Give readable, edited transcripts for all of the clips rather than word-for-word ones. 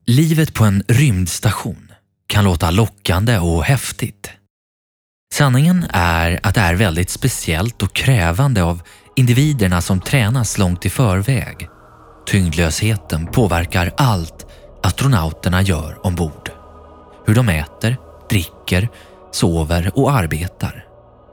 Livet på en rymdstation kan låta lockande och häftigt. Sanningen är att det är väldigt speciellt och krävande av individerna som tränas långt i förväg. Tyngdlösheten påverkar allt astronauterna gör ombord. Hur de äter, dricker, sover och arbetar.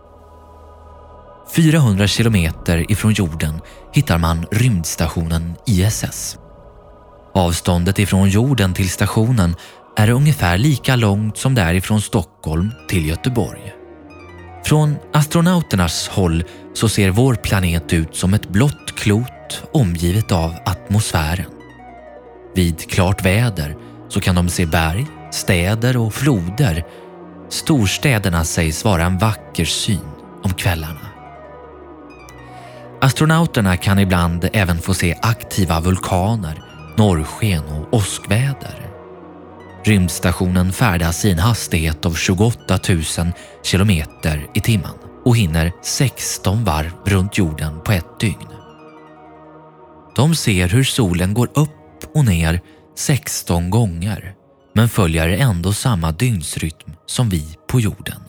400 kilometer ifrån jorden hittar man rymdstationen ISS. Avståndet ifrån jorden till stationen är ungefär lika långt som det är ifrån Stockholm till Göteborg. Från astronauternas håll så ser vår planet ut som ett blått klot omgivet av atmosfären. Vid klart väder så kan de se berg, städer och floder. Storstäderna sägs vara en vacker syn om kvällarna. Astronauterna kan ibland även få se aktiva vulkaner, norrsken och åskväder. Rymdstationen färdas i en hastighet av 28 000 kilometer i timmen och hinner 16 varv runt jorden på ett dygn. De ser hur solen går upp och ner 16 gånger men följer ändå samma dygnsrytm som vi på jorden.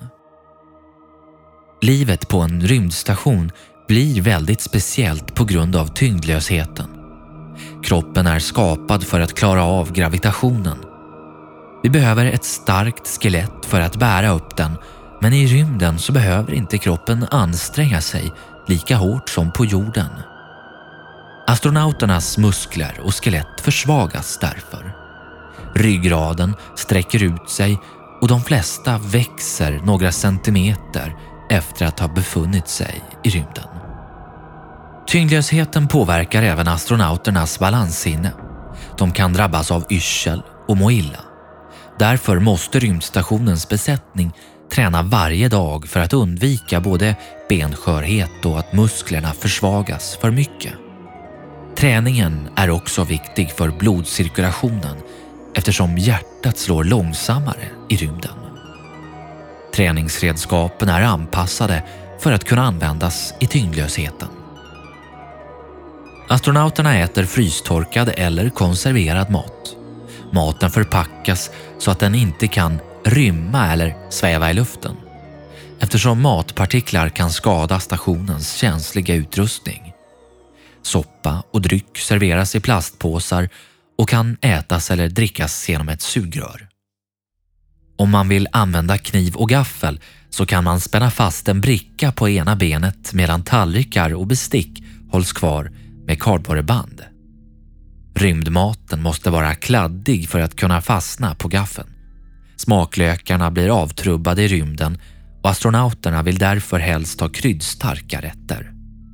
Livet på en rymdstation blir väldigt speciellt på grund av tyngdlösheten. Kroppen är skapad för att klara av gravitationen. Vi behöver ett starkt skelett för att bära upp den, men i rymden så behöver inte kroppen anstränga sig lika hårt som på jorden. Astronauternas muskler och skelett försvagas därför. Ryggraden sträcker ut sig och de flesta växer några centimeter efter att ha befunnit sig i rymden. Tyngdlösheten påverkar även astronauternas balanssinne. De kan drabbas av yrsel och må illa. Därför måste rymdstationens besättning träna varje dag för att undvika både benskörhet och att musklerna försvagas för mycket. Träningen är också viktig för blodcirkulationen eftersom hjärtat slår långsammare i rymden. Träningsredskapen är anpassade för att kunna användas i tyngdlösheten. Astronauterna äter frystorkad eller konserverad mat. Maten förpackas så att den inte kan rymma eller sväva i luften, eftersom matpartiklar kan skada stationens känsliga utrustning. Soppa och dryck serveras i plastpåsar och kan ätas eller drickas genom ett sugrör. Om man vill använda kniv och gaffel så kan man spänna fast en bricka på ena benet medan tallrikar och bestick hålls kvar med kardborreband. Rymdmaten måste vara kladdig för att kunna fastna på gaffeln. Smaklökarna blir avtrubbade i rymden och astronauterna vill därför helst ha kryddstarka rätter.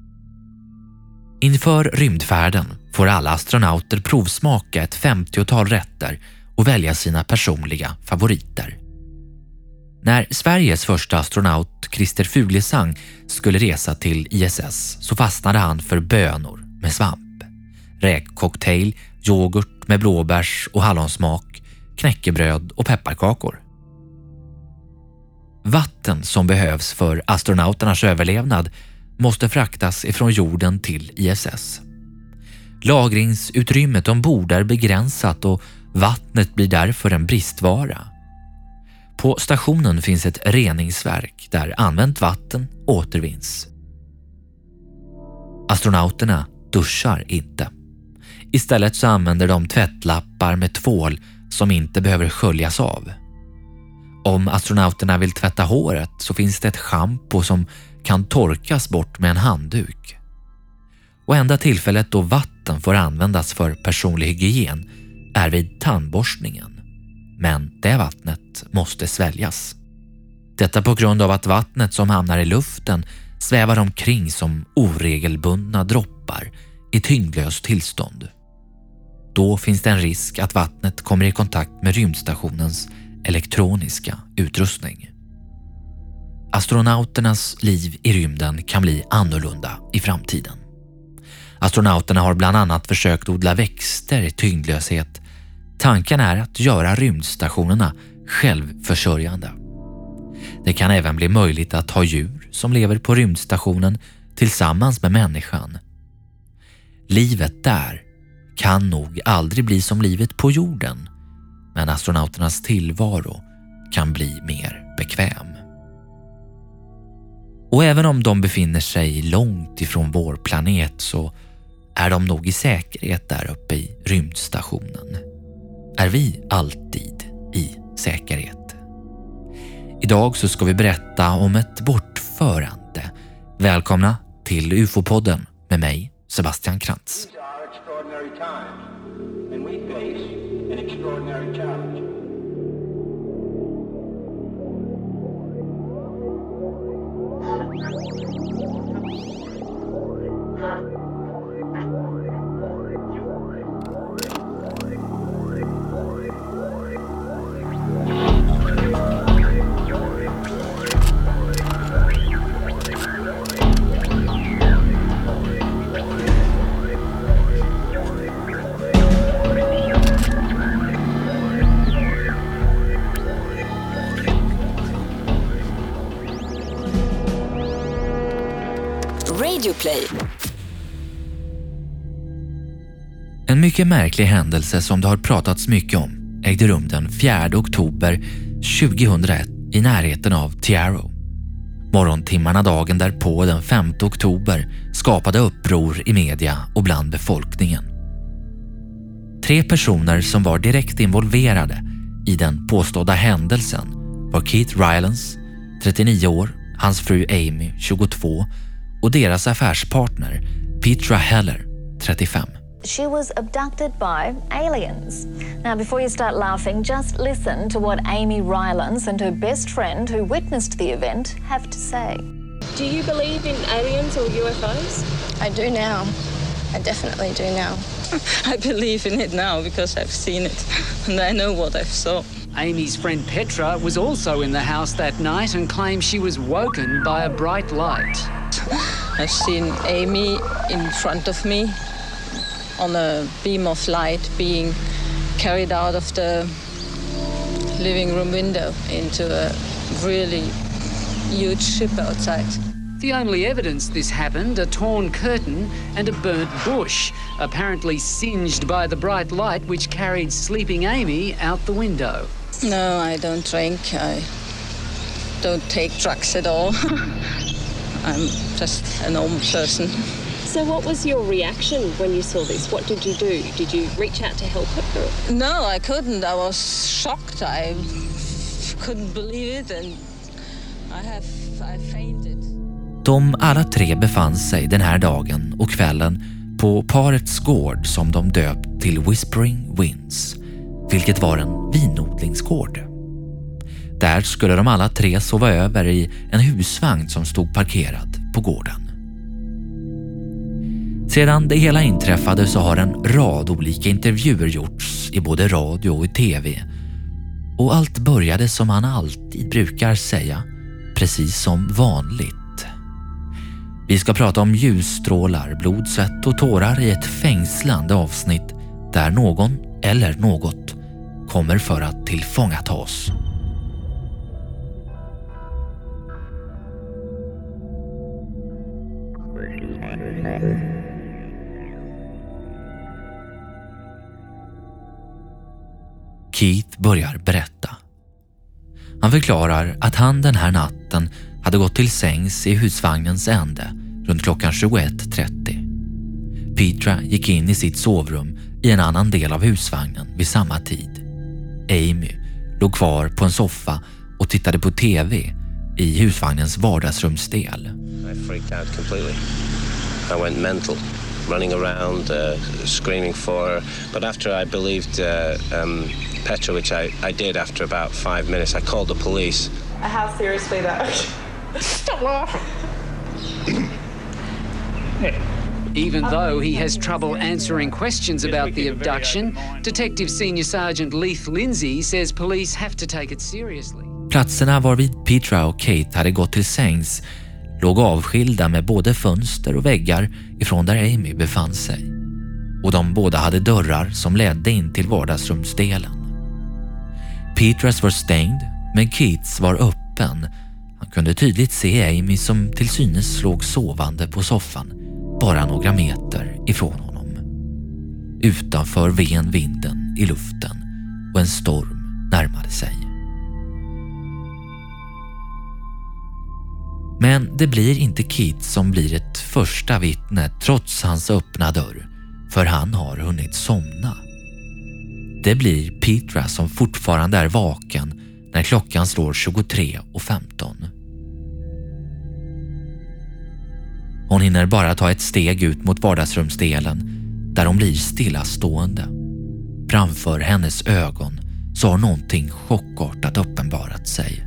Inför rymdfärden får alla astronauter provsmaka ett 50-tal rätter och välja sina personliga favoriter. När Sveriges första astronaut Christer Fuglesang skulle resa till ISS så fastnade han för bönor med svamp, räkcocktail, yoghurt med blåbärs och hallonsmak, knäckebröd och pepparkakor. Vatten som behövs för astronauternas överlevnad måste fraktas ifrån jorden till ISS. Lagringsutrymmet ombord är begränsat och vattnet blir därför en bristvara. På stationen finns ett reningsverk där använt vatten återvinns. Astronauterna duschar inte. Istället så använder de tvättlappar med tvål som inte behöver sköljas av. Om astronauterna vill tvätta håret så finns det ett schampo som kan torkas bort med en handduk. Och enda tillfället då vatten får användas för personlig hygien är vid tandborstningen. Men det vattnet måste sväljas. Detta på grund av att vattnet som hamnar i luften svävar omkring som oregelbundna droppar i tyngdlöst tillstånd. Då finns det en risk att vattnet kommer i kontakt med rymdstationens elektroniska utrustning. Astronauternas liv i rymden kan bli annorlunda i framtiden. Astronauterna har bland annat försökt odla växter i tyngdlöshet. Tanken är att göra rymdstationerna självförsörjande. Det kan även bli möjligt att ha djur som lever på rymdstationen tillsammans med människan. Livet där kan nog aldrig bli som livet på jorden, men astronauternas tillvaro kan bli mer bekväm. Och även om de befinner sig långt ifrån vår planet så är de nog i säkerhet där uppe i rymdstationen. Är vi alltid i säkerhet? Idag så ska vi berätta om ett bortförande. Välkomna till UFO-podden med mig, Sebastian Krantz. Radioplay. En mycket märklig händelse som det har pratats mycket om ägde rum den 4 oktober 2001 i närheten av Tiaro. Morgontimmarna dagen därpå den 5 oktober skapade uppror i media och bland befolkningen. 3 personer som var direkt involverade i den påstådda händelsen var Keith Rylance, 39 år, hans fru Amy, 22 och deras affärspartner Petra Heller, 35. She was abducted by aliens. Now, before you start laughing, just listen to what Amy Rylance and her best friend who witnessed the event have to say. Do you believe in aliens or UFOs? I do now. I definitely do now. I believe in it now because I've seen it and I know what I saw. Amy's friend Petra was also in the house that night and claims she was woken by a bright light. I've seen Amy in front of me on a beam of light being carried out of the living room window into a really huge ship outside. The only evidence this happened, a torn curtain and a burnt bush, apparently singed by the bright light which carried sleeping Amy out the window. No, I don't drink. I don't take drugs at all. I'm just a normal person. So what was your reaction when you saw this? What did you do? Did you reach out to help her? No, I couldn't. I was shocked. I couldn't believe it and I fainted. De alla 3 befann sig den här dagen och kvällen på parets gård som de döpt till Whispering Winds, vilket var en vinodlingsgård. Där skulle de alla 3 sova över i en husvagn som stod parkerad på gården. Sedan det hela inträffade så har en rad olika intervjuer gjorts i både radio och i tv. Och allt började som han alltid brukar säga, precis som vanligt. Vi ska prata om ljusstrålar, blod, svett och tårar i ett fängslande avsnitt där någon eller något kommer för att tillfångata oss. Keith börjar berätta. Han förklarar att han den här natten hade gått till sängs i husvagnens ände runt klockan 21:30. Petra gick in i sitt sovrum i en annan del av husvagnen vid samma tid. Amy låg kvar på en soffa och tittade på tv i husvagnens vardagsrumsdel. I freaked out completely. I went mental, running around, screaming for her. But after I believed Petra, which I did after about 5 minutes, I called the police. How seriously though? Stop laughing. Even though he has trouble answering questions about the abduction, Detective Senior Sergeant Leith Lindsay says police have to take it seriously. Platserna varvid Petra och Kate hade gått till sängs låg avskilda med både fönster och väggar ifrån där Amy befann sig. Och de båda hade dörrar som ledde in till vardagsrumsdelen. Petras var stängd, men Keiths var öppen. Han kunde tydligt se Amy som till synes låg sovande på soffan bara några meter ifrån honom. Utanför ven vinden i luften och en storm närmade sig. Men det blir inte Keith som blir ett första vittne trots hans öppna dörr, för han har hunnit somna. Det blir Petra som fortfarande är vaken när klockan slår 23:15. Hon hinner bara ta ett steg ut mot vardagsrumsdelen där hon blir stillastående. Framför hennes ögon så har någonting chockartat uppenbarat sig.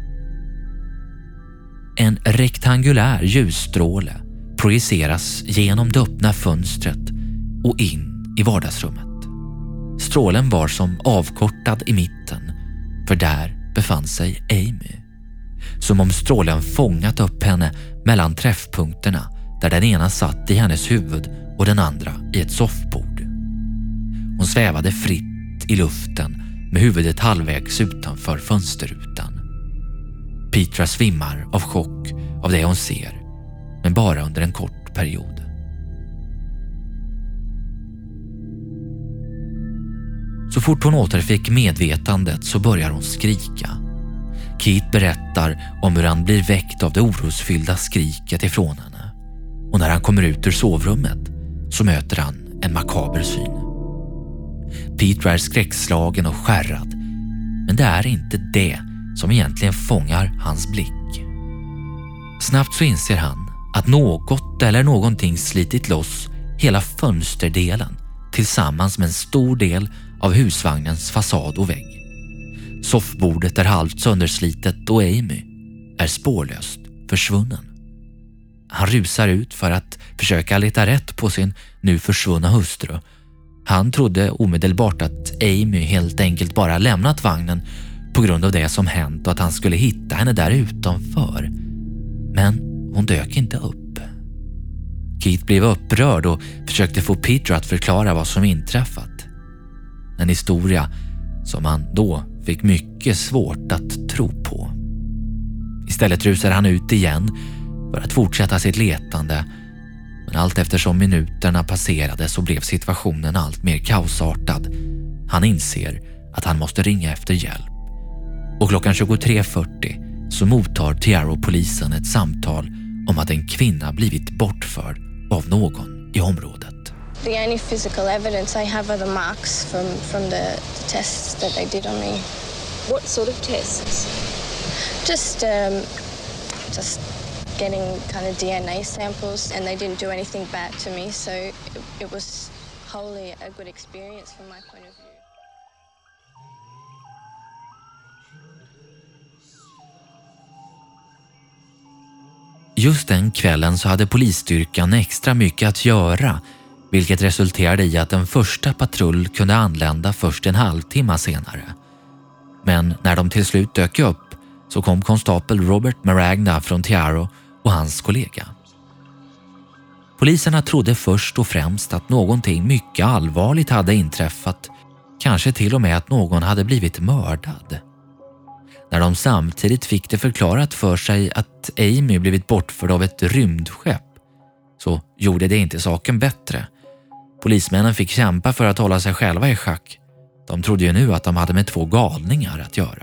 En rektangulär ljusstråle projiceras genom det öppna fönstret och in i vardagsrummet. Strålen var som avkortad i mitten, för där befann sig Amy. Som om strålen fångat upp henne mellan träffpunkterna där den ena satt i hennes huvud och den andra i ett soffbord. Hon svävade fritt i luften med huvudet halvvägs utanför fönsterrutan. Petra svimmar av chock av det hon ser, men bara under en kort period. Så fort hon återfick medvetandet så börjar hon skrika. Keith berättar om hur han blir väckt av det orosfyllda skriket ifrån henne. Och när han kommer ut ur sovrummet så möter han en makaber syn. Petra är skräckslagen och skärrad, men det är inte det som egentligen fångar hans blick. Snabbt så inser han att något eller någonting slitit loss hela fönsterdelen tillsammans med en stor del av husvagnens fasad och vägg. Soffbordet är halvt sönderslitet och Amy är spårlöst försvunnen. Han rusar ut för att försöka leta rätt på sin nu försvunna hustru. Han trodde omedelbart att Amy helt enkelt bara lämnat vagnen på grund av det som hänt och att han skulle hitta henne där utanför. Men hon dök inte upp. Keith blev upprörd och försökte få Petra att förklara vad som inträffat. En historia som han då fick mycket svårt att tro på. Istället rusade han ut igen för att fortsätta sitt letande, men allt eftersom minuterna passerade så blev situationen allt mer kaosartad. Han inser att han måste ringa efter hjälp. Och klockan 23:40 så mottar Tiaro-polisen ett samtal om att en kvinna blivit bortförd av någon i området. The only physical evidence I have are the marks from the tests that they did on me. What sort of tests? Just getting kind of DNA samples, and they didn't do anything bad to me, so it was wholly a good experience from my point of view. Just den kvällen så hade polisstyrkan extra mycket att göra, vilket resulterade i att en första patrull kunde anlända först en halvtimme senare. Men när de till slut dök upp så kom konstapel Robert Maragna från Tiaro och hans kollega. Poliserna trodde först och främst att någonting mycket allvarligt hade inträffat, kanske till och med att någon hade blivit mördad. När de samtidigt fick det förklarat för sig att Amy blivit bortförd av ett rymdskepp så gjorde det inte saken bättre. Polismännen fick kämpa för att hålla sig själva i schack. De trodde ju nu att de hade med två galningar att göra.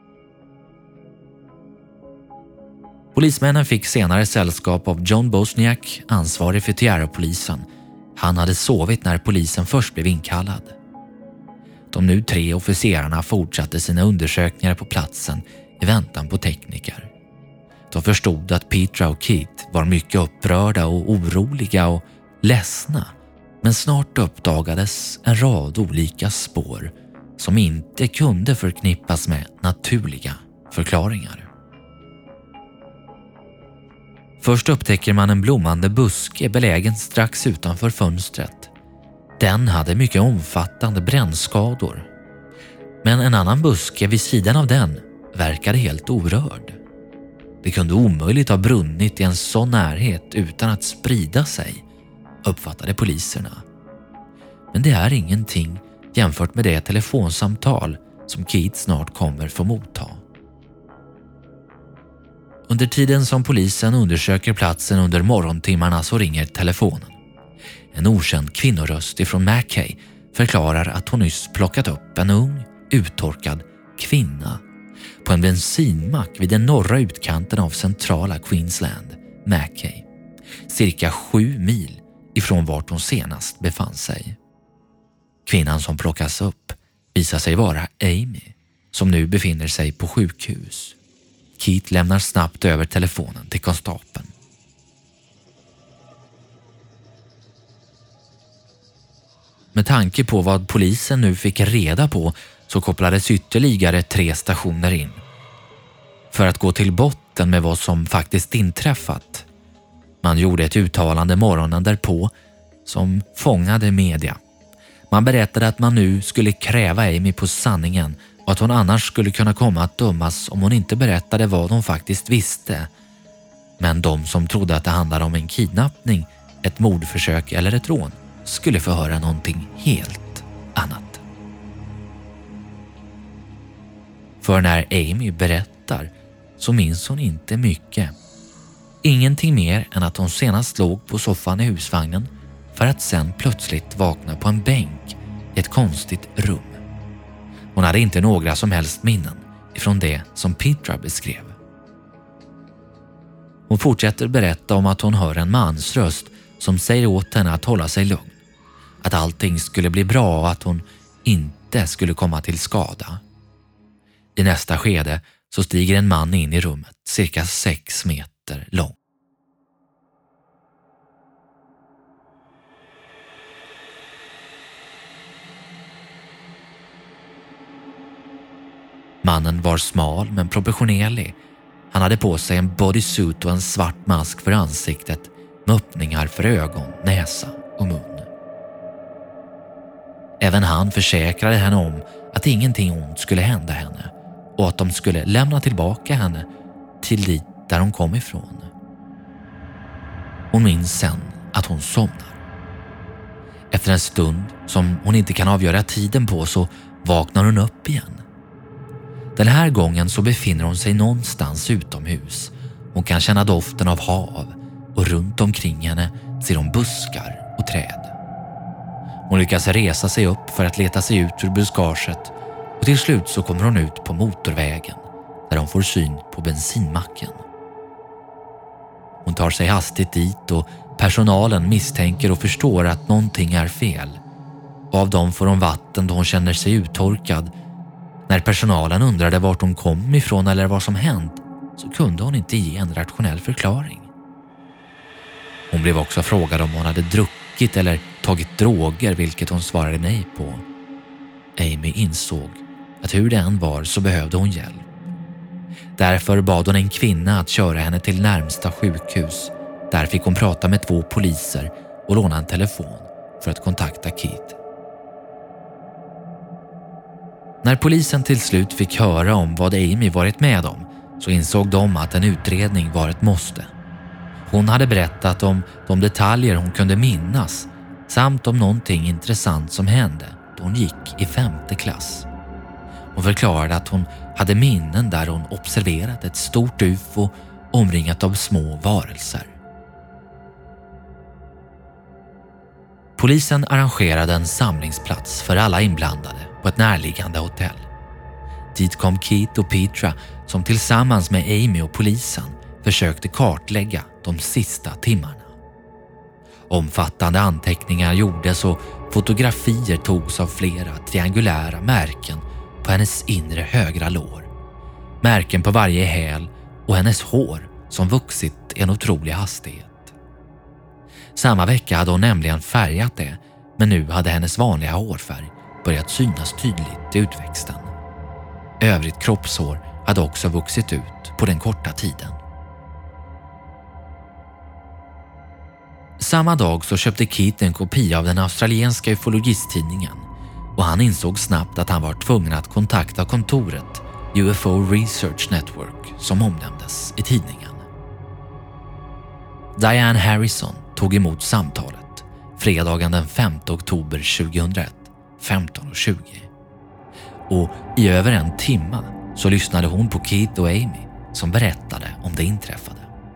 Polismännen fick senare sällskap av John Bosniak, ansvarig för Tiaro-polisen. Han hade sovit när polisen först blev inkallad. De nu 3 officerarna fortsatte sina undersökningar på platsen i väntan på tekniker. De förstod att Petra och Keith var mycket upprörda och oroliga och ledsna, men snart uppdagades en rad olika spår som inte kunde förknippas med naturliga förklaringar. Först upptäcker man en blommande buske belägen strax utanför fönstret. Den hade mycket omfattande brännskador. Men en annan buske vid sidan av den verkade helt orörd. Det kunde omöjligt ha brunnit i en sån närhet utan att sprida sig, uppfattade poliserna. Men det är ingenting jämfört med det telefonsamtal som Keith snart kommer få motta. Under tiden som polisen undersöker platsen under morgontimmarna så ringer telefonen. En okänd kvinnoröst ifrån Mackay förklarar att hon nyss plockat upp en ung, uttorkad kvinna på en bensinmack vid den norra utkanten av centrala Queensland, Mackay, cirka 7 mil ifrån vart hon senast befann sig. Kvinnan som plockas upp visar sig vara Amy, som nu befinner sig på sjukhus. Keith lämnar snabbt över telefonen till konstapeln. Med tanke på vad polisen nu fick reda på så kopplades ytterligare 3 stationer in för att gå till botten med vad som faktiskt inträffat. Man gjorde ett uttalande morgonen därpå som fångade media. Man berättade att man nu skulle kräva Amy på sanningen och att hon annars skulle kunna komma att dömas om hon inte berättade vad hon faktiskt visste. Men de som trodde att det handlade om en kidnappning, ett mordförsök eller ett rån skulle få höra någonting helt annat. För när Amy berättar så minns hon inte mycket. Ingenting mer än att hon senast låg på soffan i husvagnen för att sen plötsligt vakna på en bänk i ett konstigt rum. Hon hade inte några som helst minnen ifrån det som Petra beskrev. Hon fortsätter berätta om att hon hör en mans röst som säger åt henne att hålla sig lugn. Att allting skulle bli bra och att hon inte skulle komma till skada. I nästa skede så stiger en man in i rummet, cirka 6 meter lång. Mannen var smal men proportionerlig. Han hade på sig en bodysuit och en svart mask för ansiktet med öppningar för ögon, näsa och mun. Även han försäkrade henne om att ingenting ont skulle hända henne och att de skulle lämna tillbaka henne till dit där hon kom ifrån. Hon minns sen att hon somnar. Efter en stund som hon inte kan avgöra tiden på så vaknar hon upp igen. Den här gången så befinner hon sig någonstans utomhus. Hon kan känna doften av hav och runt omkring henne ser hon buskar och träd. Hon lyckas resa sig upp för att leta sig ut ur buskaget och till slut så kommer hon ut på motorvägen där hon får syn på bensinmacken. Hon tar sig hastigt dit och personalen misstänker och förstår att någonting är fel. Av dem får hon vatten då hon känner sig uttorkad. När personalen undrade vart hon kom ifrån eller vad som hänt så kunde hon inte ge en rationell förklaring. Hon blev också frågad om hon hade druckit eller tagit droger, vilket hon svarade nej på. Amy insåg att hur det än var så behövde hon hjälp. Därför bad hon en kvinna att köra henne till närmsta sjukhus. Där fick hon prata med 2 poliser och låna en telefon för att kontakta Keith. När polisen till slut fick höra om vad Amy varit med om så insåg de att en utredning var ett måste. Hon hade berättat om de detaljer hon kunde minnas samt om någonting intressant som hände då hon gick i 5:e klass. Hon förklarade att hon hade minnen där hon observerat ett stort UFO omringat av små varelser. Polisen arrangerade en samlingsplats för alla inblandade på ett närliggande hotell. Dit kom Keith och Petra som tillsammans med Amy och polisen försökte kartlägga de sista timmarna. Omfattande anteckningar gjordes och fotografier togs av flera triangulära märken på hennes inre högra lår. Märken på varje häl och hennes hår som vuxit i en otrolig hastighet. Samma vecka hade hon nämligen färgat det, men nu hade hennes vanliga hårfärg börjat synas tydligt i utväxten. Övrigt kroppshår hade också vuxit ut på den korta tiden. Samma dag så köpte Keith en kopia av den australienska ufologistidningen och han insåg snabbt att han var tvungen att kontakta kontoret UFO Research Network som omnämndes i tidningen. Diane Harrison tog emot samtalet fredagen den 5 oktober 2001, 15:20. Och i över en timme så lyssnade hon på Keith och Amy som berättade om det inträffade.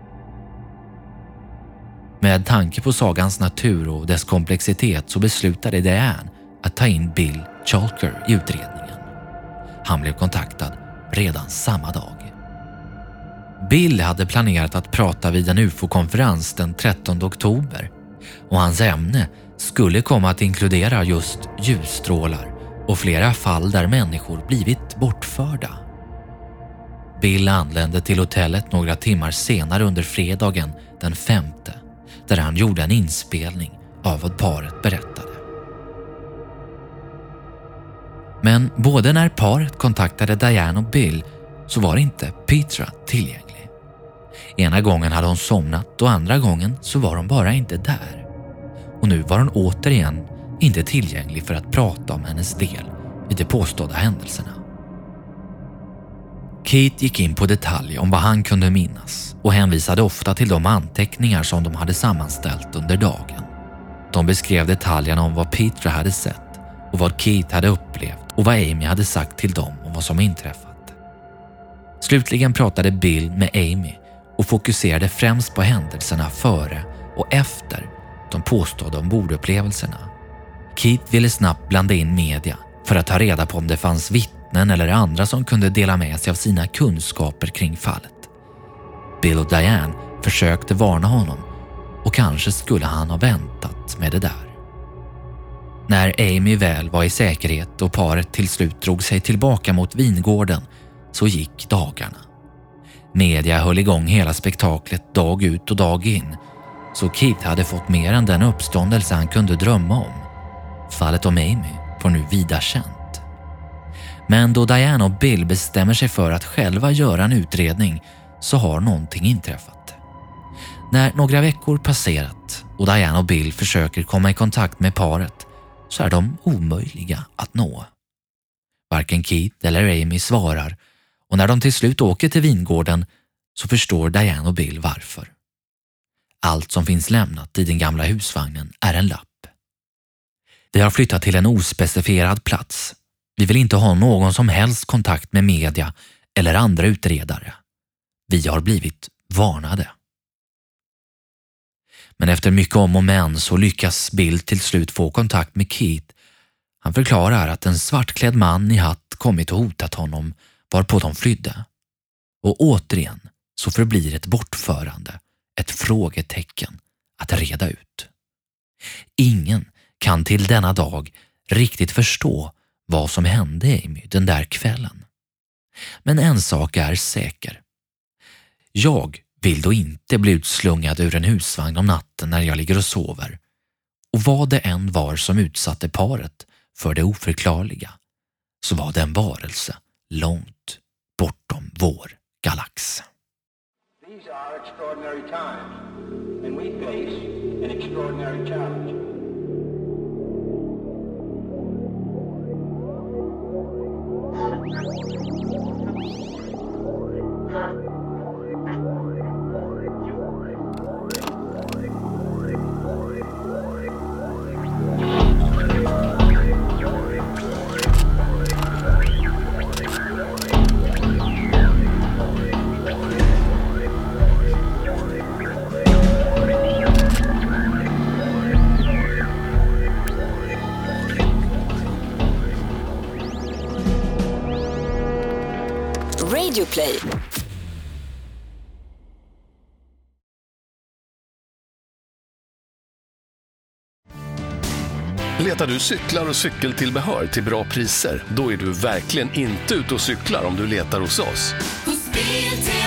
Med tanke på sagans natur och dess komplexitet så beslutade Diane att ta in Bill Chalker i utredningen. Han blev kontaktad redan samma dag. Bill hade planerat att prata vid en UFO-konferens den 13 oktober och hans ämne skulle komma att inkludera just ljusstrålar och flera fall där människor blivit bortförda. Bill anlände till hotellet några timmar senare under fredagen den 5:e, där han gjorde en inspelning av vad paret berättade. Men både när paret kontaktade Diane och Bill så var inte Petra tillgänglig. Ena gången hade hon somnat och andra gången så var hon bara inte där. Och nu var hon återigen inte tillgänglig för att prata om hennes del i de påstådda händelserna. Keith gick in på detalj om vad han kunde minnas och hänvisade ofta till de anteckningar som de hade sammanställt under dagen. De beskrev detaljerna om vad Petra hade sett och vad Keith hade upplevt och vad Amy hade sagt till dem om vad som inträffat. Slutligen pratade Bill med Amy och fokuserade främst på händelserna före och efter de påstådda ombordupplevelserna. Keith ville snabbt blanda in media för att ta reda på om det fanns vittnen eller andra som kunde dela med sig av sina kunskaper kring fallet. Bill och Diane försökte varna honom och kanske skulle han ha väntat med det där. När Amy väl var i säkerhet och paret till slut drog sig tillbaka mot vingården så gick dagarna. Media höll igång hela spektaklet dag ut och dag in, så Keith hade fått mer än den uppståndelse han kunde drömma om. Fallet om Amy var nu vida känt. Men då Diane och Bill bestämmer sig för att själva göra en utredning så har någonting inträffat. När några veckor passerat och Diane och Bill försöker komma i kontakt med paret så är de omöjliga att nå. Varken Keith eller Amy svarar och när de till slut åker till vingården så förstår Diane och Bill varför. Allt som finns lämnat i den gamla husvagnen är en lapp. Vi har flyttat till en ospecifierad plats. Vi vill inte ha någon som helst kontakt med media eller andra utredare. Vi har blivit varnade. Men efter mycket om och men så lyckas Bill till slut få kontakt med Keith. Han förklarar att en svartklädd man i hatt kommit och hotat honom varpå de flydde. Och återigen så förblir ett bortförande ett frågetecken att reda ut. Ingen kan till denna dag riktigt förstå vad som hände Amy den där kvällen. Men en sak är säker. Jag vill då inte bli utslungad ur en husvagn om natten när jag ligger och sover. Och vad det än var som utsatte paret för det oförklarliga så var det en varelse långt bortom vår galax. These are extraordinary times, and we face an extraordinary challenge. Radioplay. Letar du cyklar och cykeltillbehör till bra priser? Då är du verkligen inte ute och cyklar om du letar hos oss. Hos Biltema.